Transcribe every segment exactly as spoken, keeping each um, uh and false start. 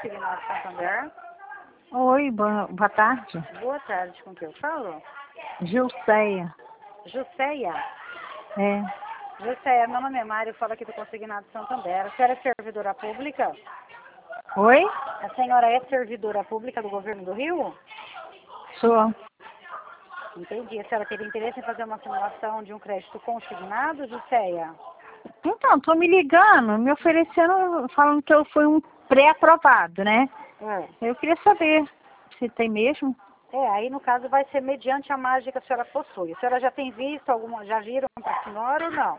Consignado Santander. Oi, boa, boa tarde. Boa tarde, com quem eu falo? Gilceia. Jusceia. É. Jusceia, meu nome é Mário, eu falo aqui do Consignado Santander. A senhora é servidora pública? Oi? A senhora é servidora pública do governo do Rio? Sou. Entendi. A senhora teve interesse em fazer uma simulação de um crédito consignado, Jusceia? Então, tô me ligando, me oferecendo, falando que eu fui um pré-aprovado, né? É. Eu queria saber se tem mesmo. É, aí no caso vai ser mediante a margem que a senhora possui. A senhora já tem visto alguma, já viram para a senhora ou não?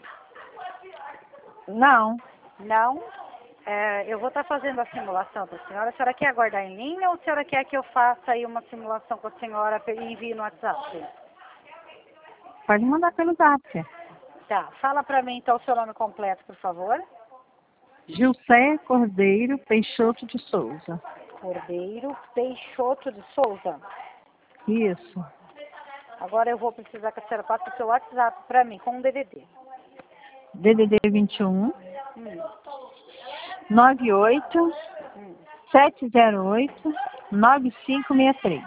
Não. Não? É, eu vou estar fazendo a simulação para a senhora. A senhora quer aguardar em linha ou a senhora quer que eu faça aí uma simulação com a senhora e envie no WhatsApp? Pode mandar pelo zap. Tá, fala para mim então o seu nome completo, por favor. Gilceia Cordeiro Peixoto de Souza. Cordeiro Peixoto de Souza. Isso. Agora eu vou precisar que a senhora passe o seu WhatsApp para mim com um D V D. D D D vinte e um, Hum, nove oito, hum. sete zero oito, nove cinco seis três.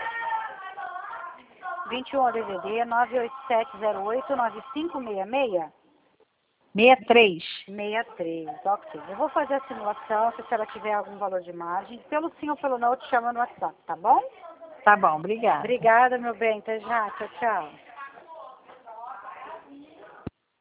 vinte e um D V D nove oito sete zero oito nove cinco seis seis. seis três. sessenta e três, ok. Eu vou fazer a simulação, se a senhora tiver algum valor de margem. Pelo sim ou pelo não, eu te chamo no WhatsApp, tá bom? Tá bom, obrigada. Obrigada, meu bem. Até já. Tchau, tchau.